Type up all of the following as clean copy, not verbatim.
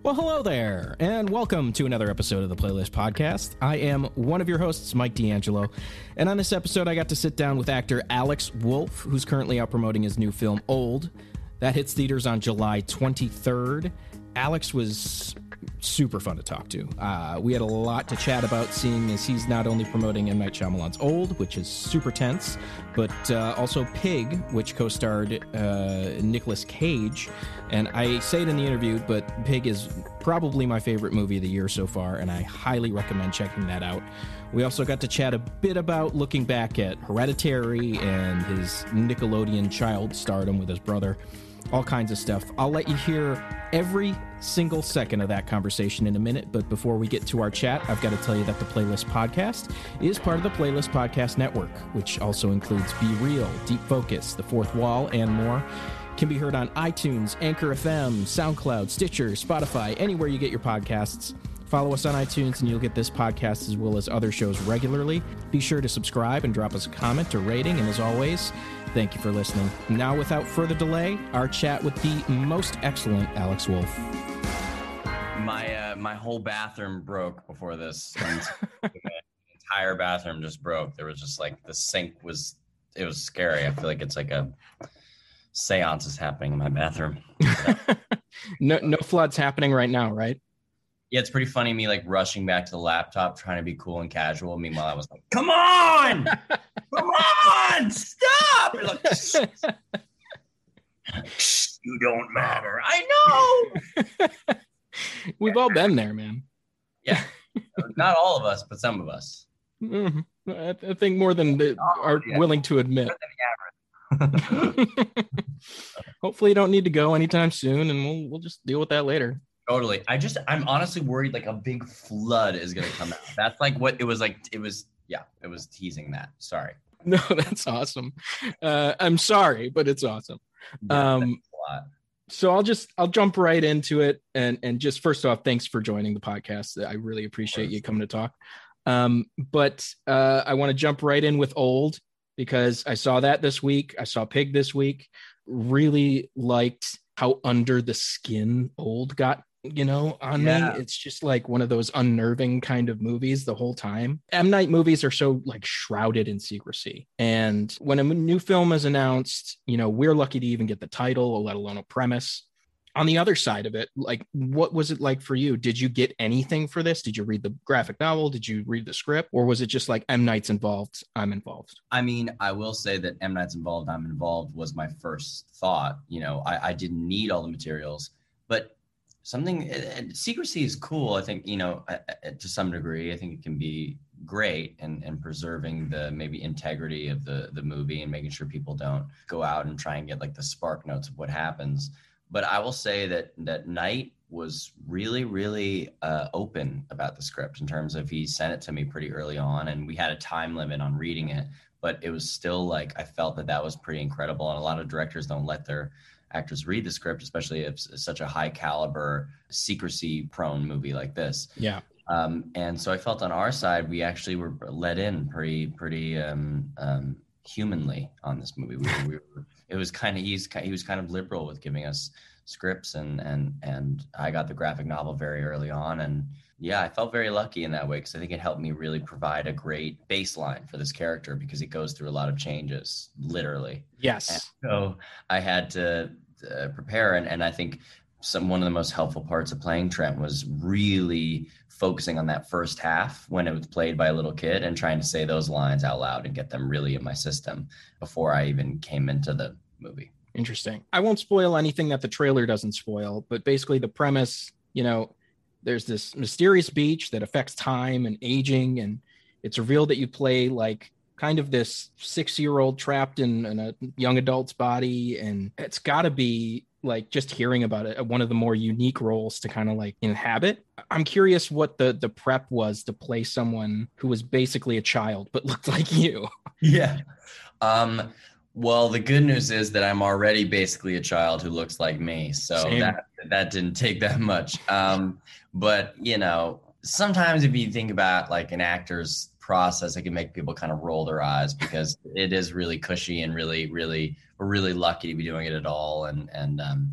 Well, hello there, and welcome to another episode of the Playlist Podcast. I am one of your hosts, Mike D'Angelo, and on this episode, I got to sit down with actor Alex Wolff, who's currently out promoting his new film, Old. That hits theaters on July 23rd. Alex was super fun to talk to. We had a lot to chat about, seeing as he's not only promoting M. Night Shyamalan's Old, which is super tense, but also Pig, which co-starred Nicolas Cage. And I say it in the interview, but Pig is probably my favorite movie of the year so far, and I highly recommend checking that out. We also got to chat a bit about looking back at Hereditary and his Nickelodeon child stardom with his brother. All kinds of stuff. I'll let you hear every single second of that conversation in a minute, but before we get to our chat, I've got to tell you that the Playlist Podcast is part of the Playlist Podcast Network, which also includes Be Real, Deep Focus, The Fourth Wall, and more. Can be heard on iTunes, Anchor FM, SoundCloud, Stitcher, Spotify, anywhere you get your podcasts. Follow us on iTunes and you'll get this podcast as well as other shows regularly. Be sure to subscribe and drop us a comment or rating, and as always, thank you for listening. Now, without further delay, our chat with the most excellent Alex Wolff. My whole bathroom broke before this. The entire bathroom just broke. There was just like the sink was scary. I feel like it's like a seance is happening in my bathroom. No floods happening right now, right? Yeah, it's pretty funny me like rushing back to the laptop trying to be cool and casual. Meanwhile, I was like, come on! Come on! Stop! You're like, you don't matter. I know! We've all been there, man. Yeah. Not all of us, but some of us. Mm-hmm. I think more than they are willing to admit. Hopefully you don't need to go anytime soon, and we'll just deal with that later. Totally. I'm honestly worried like a big flood is going to come out. That's like what it was like. It was teasing that. Sorry. No, that's awesome. I'm sorry, but it's awesome. Yeah, that's a lot. So I'll jump right into it. And just first off, thanks for joining the podcast. I really appreciate you coming to talk. But I want to jump right in with Old, because I saw that this week. I saw Pig this week. Really liked how under the skin Old got, on me. It's just like one of those unnerving kind of movies the whole time. M. Night movies are so like shrouded in secrecy. And when a new film is announced, we're lucky to even get the title, let alone a premise. On the other side of it, like, what was it like for you? Did you get anything for this? Did you read the graphic novel? Did you read the script? Or was it just like M. Night's involved, I'm involved? I mean, I will say that M. Night's involved, I'm involved was my first thought. I didn't need all the materials, but secrecy is cool. I think, to some degree, I think it can be great and preserving the maybe integrity of the movie and making sure people don't go out and try and get like the spark notes of what happens. But I will say that Night was really, really open about the script in terms of he sent it to me pretty early on, and we had a time limit on reading it, but it was still like, I felt that was pretty incredible. And a lot of directors don't let their actors read the script, especially if it's such a high caliber, secrecy prone movie like this. Yeah. And so I felt on our side, we actually were let in pretty humanly on this movie. It was kind of, he was kind of liberal with giving us scripts, and I got the graphic novel very early on, and yeah, I felt very lucky in that way, because I think it helped me really provide a great baseline for this character, because it goes through a lot of changes, literally. Yes. And so I had to prepare, and I think one of the most helpful parts of playing Trent was really focusing on that first half when it was played by a little kid and trying to say those lines out loud and get them really in my system before I even came into the movie. Interesting. I won't spoil anything that the trailer doesn't spoil, but basically the premise, there's this mysterious beach that affects time and aging, and it's revealed that you play like kind of this 6-year-old trapped in a young adult's body, and it's got to be like, just hearing about it, one of the more unique roles to kind of like inhabit. I'm curious what the prep was to play someone who was basically a child but looked like you. Yeah. Well, the good news is that I'm already basically a child who looks like me. So Same. that didn't take that much. But, sometimes if you think about like an actor's process, it can make people kind of roll their eyes, because it is really cushy and really, really, we're really lucky to be doing it at all.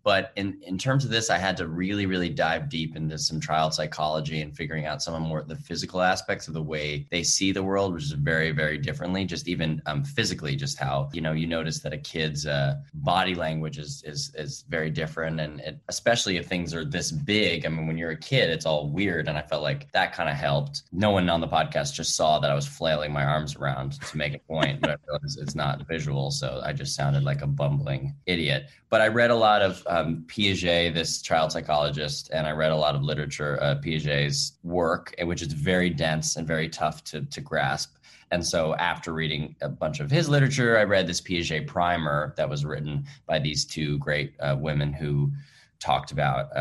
But in terms of this, I had to really, really dive deep into some child psychology and figuring out some of more the physical aspects of the way they see the world, which is very, very differently. Just even physically, just how, you notice that a kid's body language is very different. And especially if things are this big. I mean, when you're a kid, it's all weird. And I felt like that kind of helped. No one on the podcast just saw that I was flailing my arms around to make a point, but I realized it's not visual. So I just sounded like a bumbling idiot. But I read a lot of Piaget, this child psychologist, and I read a lot of literature, Piaget's work, which is very dense and very tough to grasp. And so after reading a bunch of his literature, I read this Piaget primer that was written by these two great women who talked about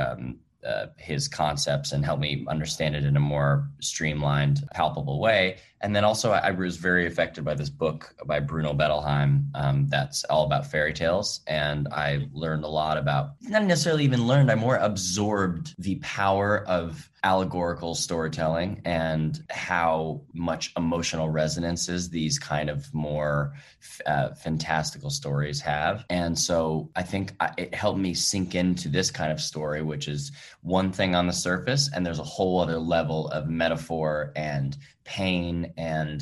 his concepts and helped me understand it in a more streamlined, palpable way. And then also I was very affected by this book by Bruno Bettelheim that's all about fairy tales. And I learned a lot about, not necessarily even learned, I more absorbed the power of allegorical storytelling and how much emotional resonances these kind of more fantastical stories have. And so I think it helped me sink into this kind of story, which is one thing on the surface, and there's a whole other level of metaphor and pain and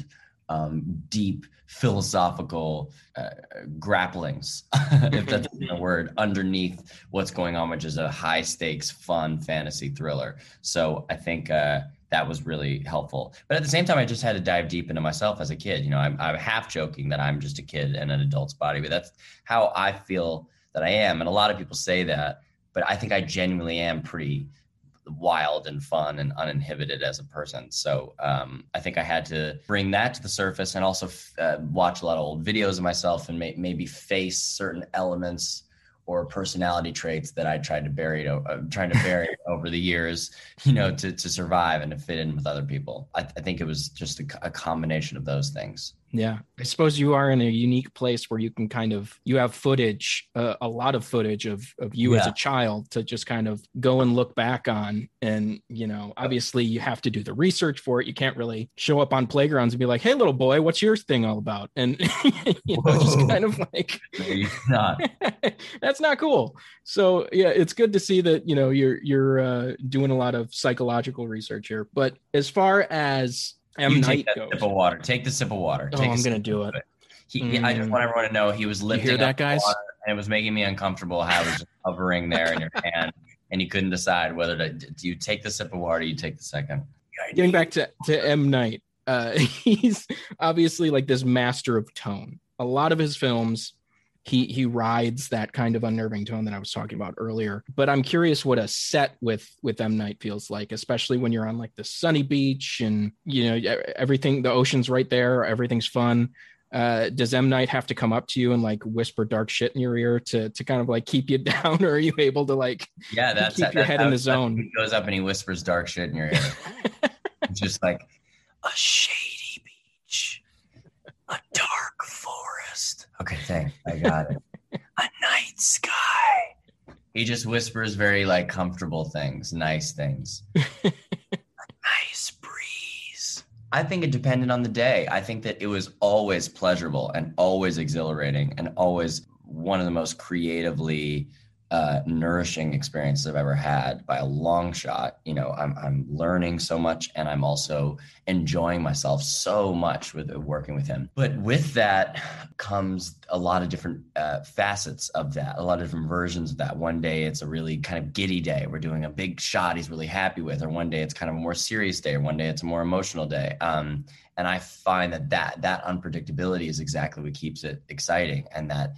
deep philosophical grapplings, if that's even a word, underneath what's going on, which is a high stakes, fun fantasy thriller. So I think that was really helpful. But at the same time, I just had to dive deep into myself as a kid. I'm half joking that I'm just a kid in an adult's body, but that's how I feel that I am. And a lot of people say that, but I think I genuinely am pretty wild and fun and uninhibited as a person. So I think I had to bring that to the surface and also watch a lot of old videos of myself and maybe face certain elements or personality traits that I tried to bury over the years, to survive and to fit in with other people. I think it was just a combination of those things. Yeah. I suppose you are in a unique place where you can you have footage, a lot of footage of you as a child to just kind of go and look back on. And, obviously you have to do the research for it. You can't really show up on playgrounds and be like, hey, little boy, what's your thing all about? And, just kind of like, maybe not. That's not cool. So yeah, it's good to see that, you're doing a lot of psychological research here. But as far as M. Night goes. Sip of water. Take the sip of water. I'm going to do it. I just want everyone to know he was lifting hear that, guys? Water, and it was making me uncomfortable how it was just hovering there in your hand, and you couldn't decide whether do you take the sip of water or you take the second. Getting back to M. Night, he's obviously like this master of tone. A lot of his films, he rides that kind of unnerving tone that I was talking about earlier. But I'm curious what a set with M. Night feels like, especially when you're on like the sunny beach and, everything, the ocean's right there. Everything's fun. Does M. Night have to come up to you and like whisper dark shit in your ear to kind of like keep you down? Or are you able to like keep your head in the zone? He goes up and he whispers dark shit in your ear. It's just like a shady beach, a dark forest. Okay, thanks. I got it. A night sky. He just whispers very like comfortable things, nice things. A nice breeze. I think it depended on the day. I think that it was always pleasurable and always exhilarating and always one of the most creatively nourishing experiences I've ever had by a long shot. I'm learning so much and I'm also enjoying myself so much with working with him. But with that comes a lot of different facets of that, a lot of different versions of that. One day it's a really kind of giddy day. We're doing a big shot he's really happy with, or one day it's kind of a more serious day, or one day it's a more emotional day. And I find that unpredictability is exactly what keeps it exciting. And that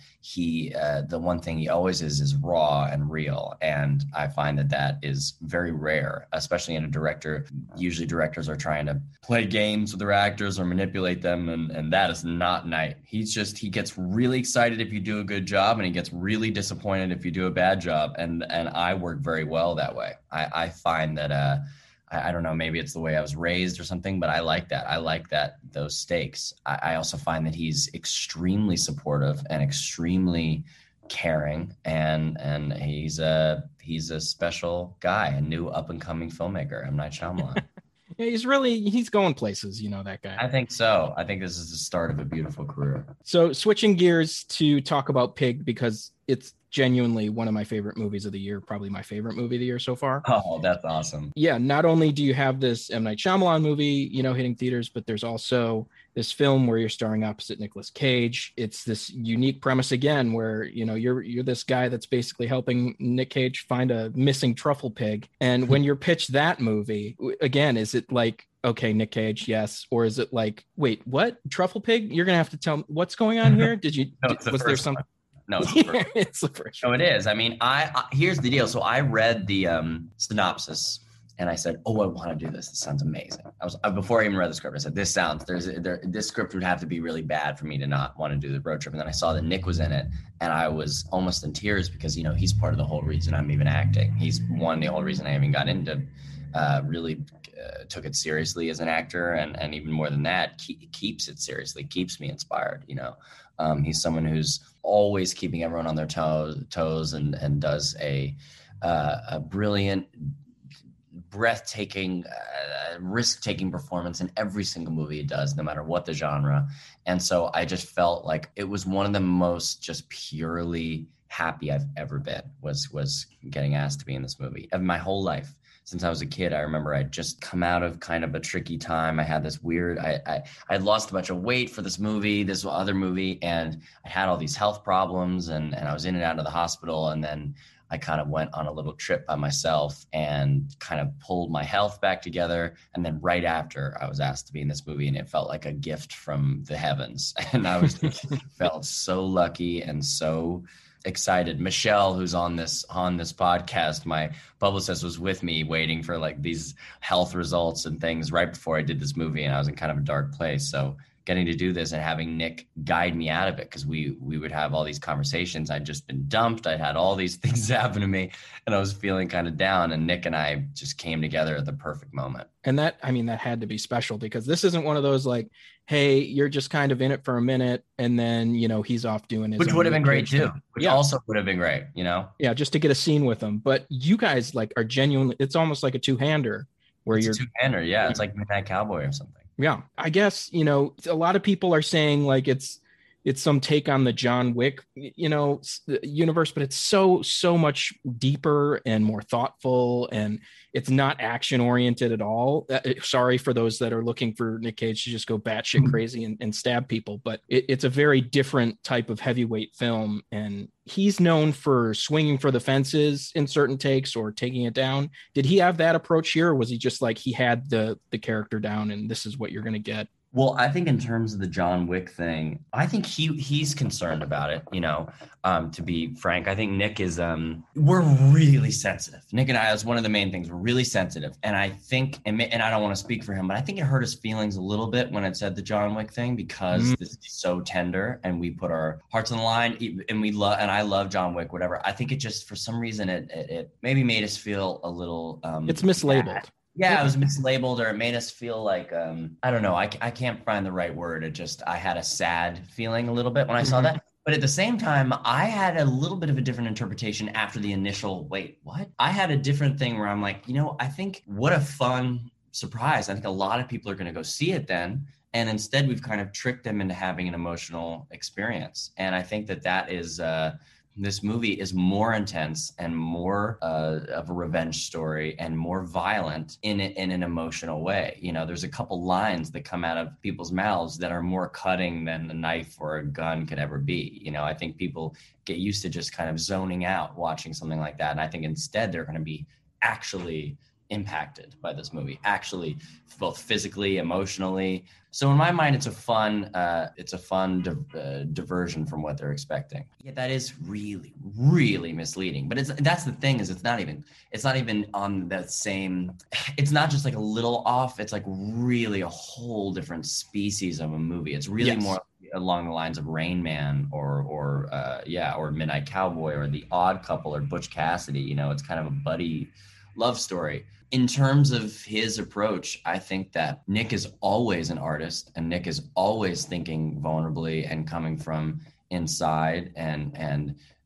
the one thing he always is raw and real. And I find that is very rare, especially in a director. Usually directors are trying to play games with their actors or manipulate them. And that is not Night. He gets really excited if you do a good job, and he gets really disappointed if you do a bad job. And I work very well that way. I find that, I don't know, maybe it's the way I was raised or something, but I like that. I like those stakes. I also find that he's extremely supportive and extremely caring, and he's a special guy, a new up and coming filmmaker, M. Night Shyamalan. Yeah, he's going places, that guy. I think so. I think this is the start of a beautiful career. So switching gears to talk about Pig, because it's genuinely one of my favorite movies of the year, probably my favorite movie of the year so far. Oh, that's awesome. Yeah, not only do you have this M. Night Shyamalan movie, hitting theaters, but there's also this film where you're starring opposite Nicolas Cage. It's this unique premise again, where you're this guy that's basically helping Nick Cage find a missing truffle pig. And when you're pitched that movie, again, is it like, okay, Nick Cage, yes, or is it like, wait, what, truffle pig? You're gonna have to tell me what's going on here. Was there something? No, it's the first. No, it is. I mean, I here's the deal. So I read the synopsis and I said, "Oh, I want to do this. This sounds amazing." Before I even read the script, I said, "This script would have to be really bad for me to not want to do the road trip." And then I saw that Nick was in it, and I was almost in tears because he's part of the whole reason I'm even acting. He's the whole reason I even got into really took it seriously as an actor, and even more than that, keeps it seriously, keeps me inspired. He's someone who's always keeping everyone on their toes and does a brilliant, breathtaking, risk-taking performance in every single movie he does, no matter what the genre. And so I just felt like it was one of the most just purely happy I've ever been was getting asked to be in this movie of my whole life. Since I was a kid, I remember I'd just come out of kind of a tricky time. I had this weird, I'd lost a bunch of weight for this other movie, and I had all these health problems, and I was in and out of the hospital. And then I kind of went on a little trip by myself and kind of pulled my health back together. And then right after, I was asked to be in this movie, and it felt like a gift from the heavens. And I felt so lucky and so excited. Michelle, who's on this podcast, my publicist, was with me waiting for like these health results and things right before I did this movie, and I was in kind of a dark place. So getting to do this and having Nick guide me out of it, because we would have all these conversations. I'd just been dumped. I'd had all these things happen to me, and I was feeling kind of down, and Nick and I just came together at the perfect moment. And that had to be special, because this isn't one of those like, hey, you're just kind of in it for a minute and then, he's off doing his Which would have been great too. Which yeah. also would have been great, Yeah, just to get a scene with him. But you guys like are genuinely, it's almost like a two-hander where you're two-hander. Yeah. It's like Midnight Cowboy or something. Yeah. I guess, a lot of people are saying like it's some take on the John Wick, universe, but it's so much deeper and more thoughtful, and it's not action oriented at all. Sorry for those that are looking for Nick Cage to just go batshit crazy and stab people, but it's a very different type of heavyweight film, and he's known for swinging for the fences in certain takes or taking it down. Did he have that approach here, or was he just like he had the character down and this is what you're going to get? Well, I think in terms of the John Wick thing, I think he's concerned about it, to be frank. I think Nick is, we're really sensitive. Nick and I, that's one of the main things. We're really sensitive. And I think, and I don't want to speak for him, but I think it hurt his feelings a little bit when it said the John Wick thing, because this is so tender and we put our hearts on the line, and I love John Wick, whatever. I think it just, for some reason, it maybe made us feel a little, it's mislabeled. Bad. Yeah, it was mislabeled, or it made us feel like, I don't know. I can't find the right word. I had a sad feeling a little bit when I saw that. But at the same time, I had a little bit of a different interpretation after the initial, wait, what? I had a different thing where I'm like, I think what a fun surprise. I think a lot of people are going to go see it then. And instead, we've kind of tricked them into having an emotional experience. And I think that is... this movie is more intense and more of a revenge story and more violent in an emotional way. There's a couple lines that come out of people's mouths that are more cutting than a knife or a gun could ever be. I think people get used to just kind of zoning out watching something like that. And I think instead they're going to be actually impacted by this movie, actually, both physically, emotionally. So in my mind, it's a fun diversion from what they're expecting. Yeah, that is really, really misleading. But that's the thing, is it's not even on that same. It's not just like a little off. It's like really a whole different species of a movie. It's really more along the lines of Rain Man or Midnight Cowboy or The Odd Couple or Butch Cassidy. It's kind of a buddy love story. In terms of his approach, I think that Nick is always an artist, and Nick is always thinking vulnerably and coming from inside and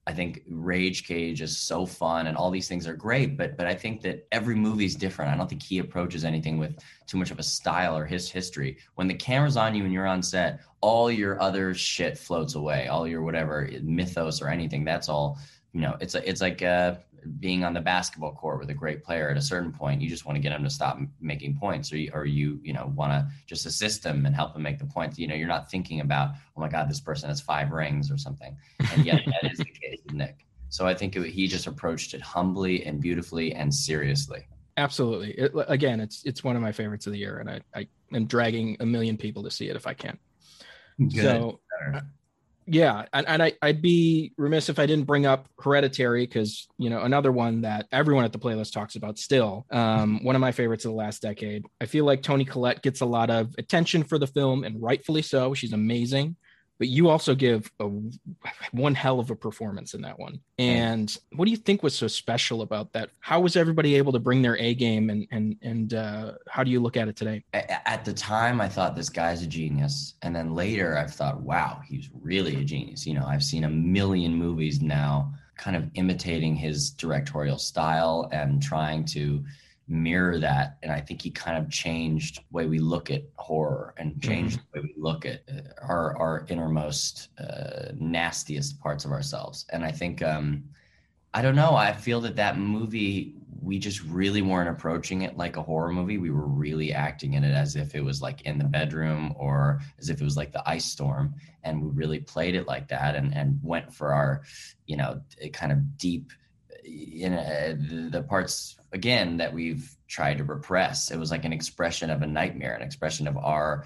I think Rage Cage is so fun and all these things are great, but I think that every movie is different. I don't think he approaches anything with too much of a style or his history. When the camera's on you and you're on set, all your other shit floats away, all your whatever mythos or anything. That's all, it's like being on the basketball court with a great player. At a certain point, you just want to get him to stop making points, or you want to just assist him and help him make the points. You're not thinking about, oh my God, this person has 5 rings or something. And yet that is the case with Nick. So I think he just approached it humbly and beautifully and seriously. Absolutely. Again, it's one of my favorites of the year, and I am dragging a million people to see it if I can. Good. So, yeah, and I'd be remiss if I didn't bring up Hereditary, because another one that everyone at the playlist talks about still. One of my favorites of the last decade. I feel like Toni Collette gets a lot of attention for the film, and rightfully so. She's amazing. But you also give one hell of a performance in that one. And what do you think was so special about that? How was everybody able to bring their A game, and how do you look at it today? At the time, I thought this guy's a genius. And then later I've thought, wow, he's really a genius. I've seen a million movies now kind of imitating his directorial style and trying to mirror that. And I think he kind of changed the way we look at horror and changed the way we look at our innermost, nastiest parts of ourselves. And I think, I don't know, I feel that movie, we just really weren't approaching it like a horror movie. We were really acting in it as if it was like in the bedroom, or as if it was like the ice storm. And we really played it like that, and went for our, kind of deep, the parts again that we've tried to repress. It was like an expression of a nightmare, an expression of our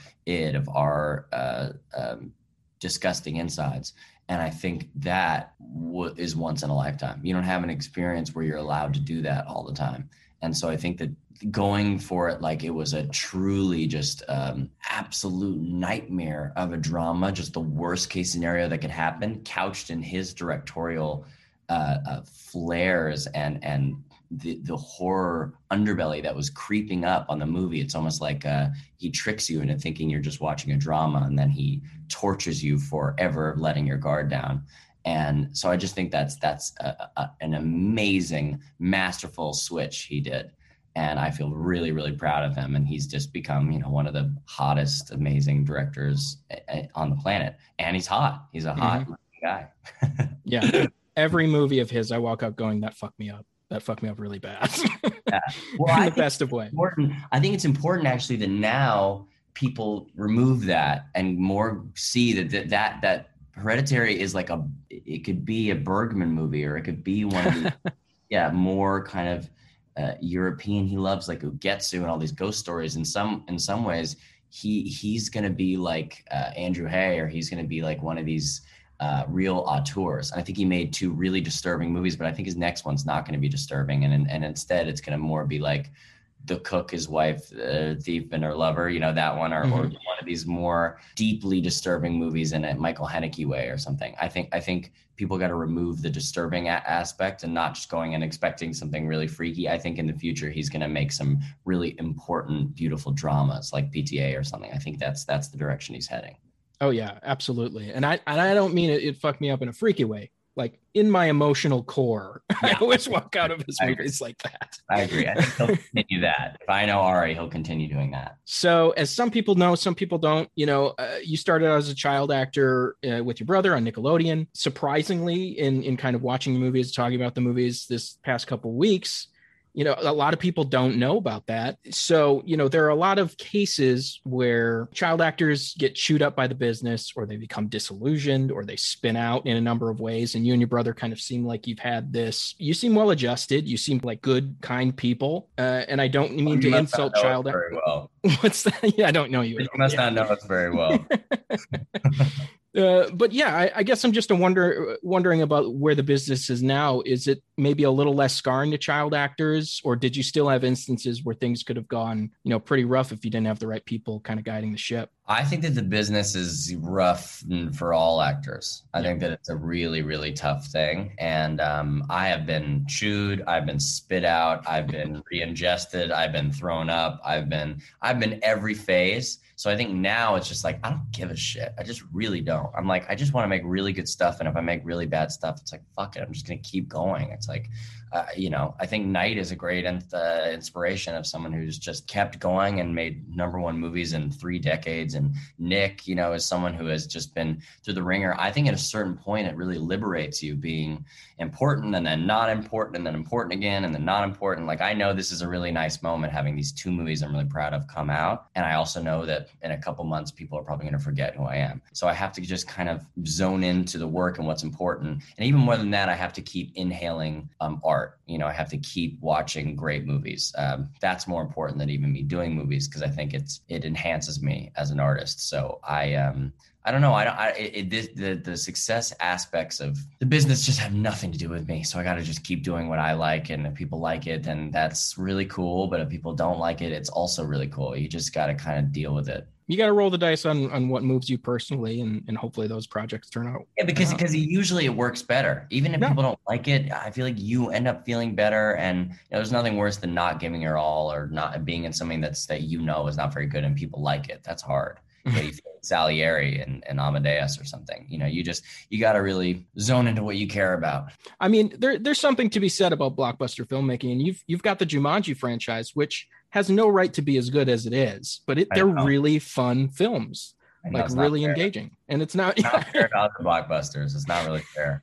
disgusting insides. And I think that is once in a lifetime. You don't have an experience where you're allowed to do that all the time. And so I think that going for it like it was a truly just absolute nightmare of a drama, just the worst case scenario that could happen, couched in his directorial flares and the horror underbelly that was creeping up on the movie. It's almost like he tricks you into thinking you're just watching a drama, and then he tortures you for ever letting your guard down. And so I just think that's an amazing, masterful switch he did. And I feel really, really proud of him. And he's just become, one of the hottest, amazing directors on the planet. And he's hot. He's a hot guy. Yeah. Every movie of his, I walk out going, that fucked me up. That fucked me up really bad. Yeah. Well, in the best of ways. I think it's important actually that now people remove that and more see that Hereditary is like it could be a Bergman movie, or it could be one of the more kind of European. He loves like Ugetsu and all these ghost stories. In some ways, he's gonna be like Andrew Hay, or he's gonna be like one of these real auteurs. And I think he made 2 really disturbing movies, but I think his next one's not going to be disturbing. And instead it's going to more be like The Cook, His Wife, Thief, and Her Lover, that one, or one of these more deeply disturbing movies in a Michael Haneke way or something. I think people got to remove the disturbing aspect and not just going and expecting something really freaky. I think in the future, he's going to make some really important, beautiful dramas like PTA or something. I think that's the direction he's heading. Oh yeah, absolutely. And I don't mean it fucked me up in a freaky way. Like in my emotional core, I always walk out of his movies like that. I agree. I think he'll continue that. If I know Ari, he'll continue doing that. So as some people know, some people don't, you started out as a child actor with your brother on Nickelodeon. Surprisingly, in kind of watching the movies, talking about the movies this past couple of weeks, a lot of people don't know about that. So, there are a lot of cases where child actors get chewed up by the business, or they become disillusioned, or they spin out in a number of ways. And you and your brother kind of seem like you've had this. You seem well adjusted. You seem like good, kind people. And I don't mean to insult child actors. Very well. What's that? Yeah, I don't know you. You must not know us very well. But yeah, I guess I'm just wondering about where the business is now. Is it maybe a little less scarring to child actors, or did you still have instances where things could have gone, pretty rough if you didn't have the right people kind of guiding the ship? I think that the business is rough for all actors. I think that it's a really, really tough thing. And I have been chewed, I've been spit out, I've been re-ingested, I've been thrown up, I've been every phase. So I think now it's just like, I don't give a shit. I just really don't. I'm like, I just want to make really good stuff. And if I make really bad stuff, it's like, fuck it. I'm just going to keep going. It's like, I think Night is a great inspiration of someone who's just kept going and made #1 movies in 3 decades. And Nick, is someone who has just been through the ringer. I think at a certain point, it really liberates you being important and then not important and then important again and then not important. Like, I know this is a really nice moment having these 2 movies I'm really proud of come out. And I also know that in a couple months, people are probably going to forget who I am. So I have to just kind of zone into the work and what's important. And even more than that, I have to keep inhaling art. I have to keep watching great movies. That's more important than even me doing movies, because I think it enhances me as an artist. So I don't know. The success aspects of the business just have nothing to do with me. So I got to just keep doing what I like. And if people like it, then that's really cool. But if people don't like it, it's also really cool. You just got to kind of deal with it. You got to roll the dice on what moves you personally, and hopefully those projects turn out. Yeah, because usually it works better. Even if people don't like it, I feel like you end up feeling better. And there's nothing worse than not giving your all or not being in something that is not very good and people like it. That's hard. You feel like Salieri and Amadeus or something. You got to really zone into what you care about. I mean, there's something to be said about blockbuster filmmaking, and you've got the Jumanji franchise, which has no right to be as good as it is, but they're really fun films, like really engaging. And it's not fair to other blockbusters. It's not really fair.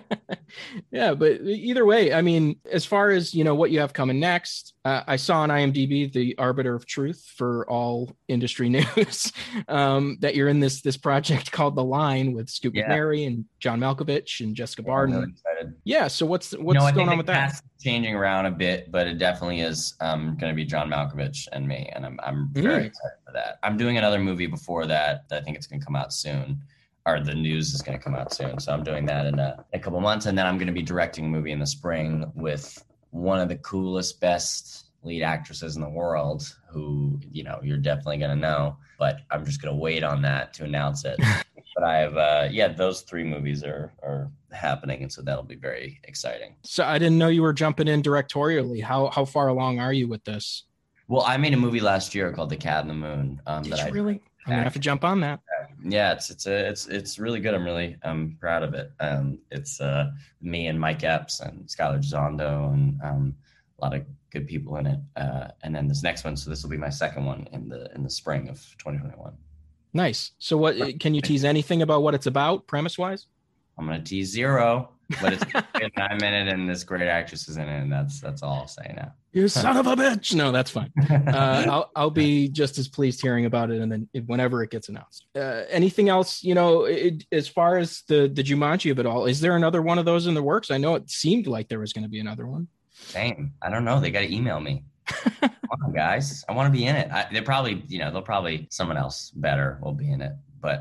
Yeah, but either way, I mean, as far as what you have coming next, I saw on IMDb, the arbiter of truth for all industry news, that you're in this project called The Line with Scoop McNairy and John Malkovich and Jessica Barden. I'm really excited. Yeah, so what's going on with that? Changing around a bit, but it definitely is going to be John Malkovich and me, and I'm very excited for that. I'm doing another movie before that I think it's going to come out soon. Or the news is going to come out soon. So I'm doing that in a couple months. And then I'm going to be directing a movie in the spring with one of the coolest, best lead actresses in the world who, you're definitely going to know. But I'm just going to wait on that to announce it. But I have, those 3 movies are happening. And so that'll be very exciting. So I didn't know you were jumping in directorially. How far along are you with this? Well, I made a movie last year called The Cat in the Moon. Did you really? I'm gonna have to jump on that. Yeah, it's really good. I'm really proud of it. It's me and Mike Epps and Skylar Gisondo and a lot of good people in it. And then this next one, so this will be my second one in the spring of 2021. Nice. So what can you tease anything about what it's about, premise wise? I'm gonna tease 0, but it's good. I'm in it, and this great actress is in it, and that's all I'll say now. You son of a bitch! No, that's fine. I'll be just as pleased hearing about it, and then whenever it gets announced. Anything else? As far as the Jumanji of it all, is there another one of those in the works? I know it seemed like there was going to be another one. Same. I don't know. They got to email me. Come on, guys. I want to be in it. They'll probably someone else better will be in it. But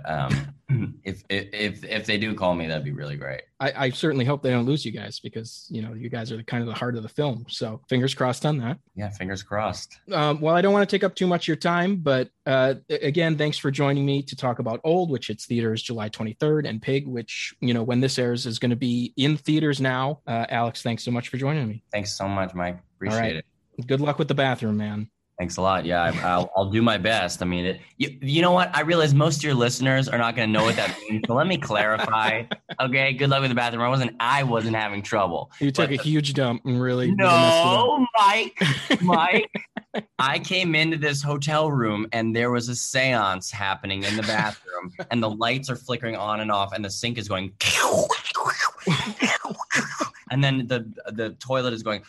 if they do call me, that'd be really great. I certainly hope they don't lose you guys, because you guys are kind of the heart of the film. So fingers crossed on that. Yeah, fingers crossed. Well, I don't want to take up too much of your time, but again, thanks for joining me to talk about Old, which hits theaters July 23rd, and Pig, which when this airs is going to be in theaters now. Alex, thanks so much for joining me. Thanks so much, Mike. Appreciate it. Good luck with the bathroom, man. Thanks a lot. Yeah, I'll do my best. I mean, you know what? I realize most of your listeners are not going to know what that means. So let me clarify. Okay, good luck with the bathroom. I wasn't having trouble. You took a huge dump and really. No, Mike. I came into this hotel room and there was a seance happening in the bathroom, and the lights are flickering on and off, and the sink is going, and then the toilet is going.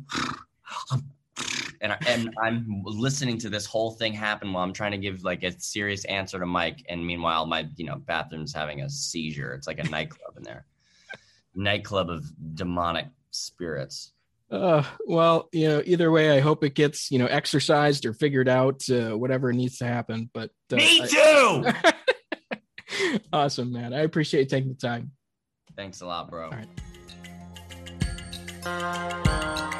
And I'm listening to this whole thing happen while I'm trying to give like a serious answer to Mike. And meanwhile, my bathroom's having a seizure. It's like a nightclub in there. Nightclub of demonic spirits. Well, either way, I hope it gets, exercised or figured out, whatever needs to happen. But me too. Awesome, man. I appreciate you taking the time. Thanks a lot, bro. All right.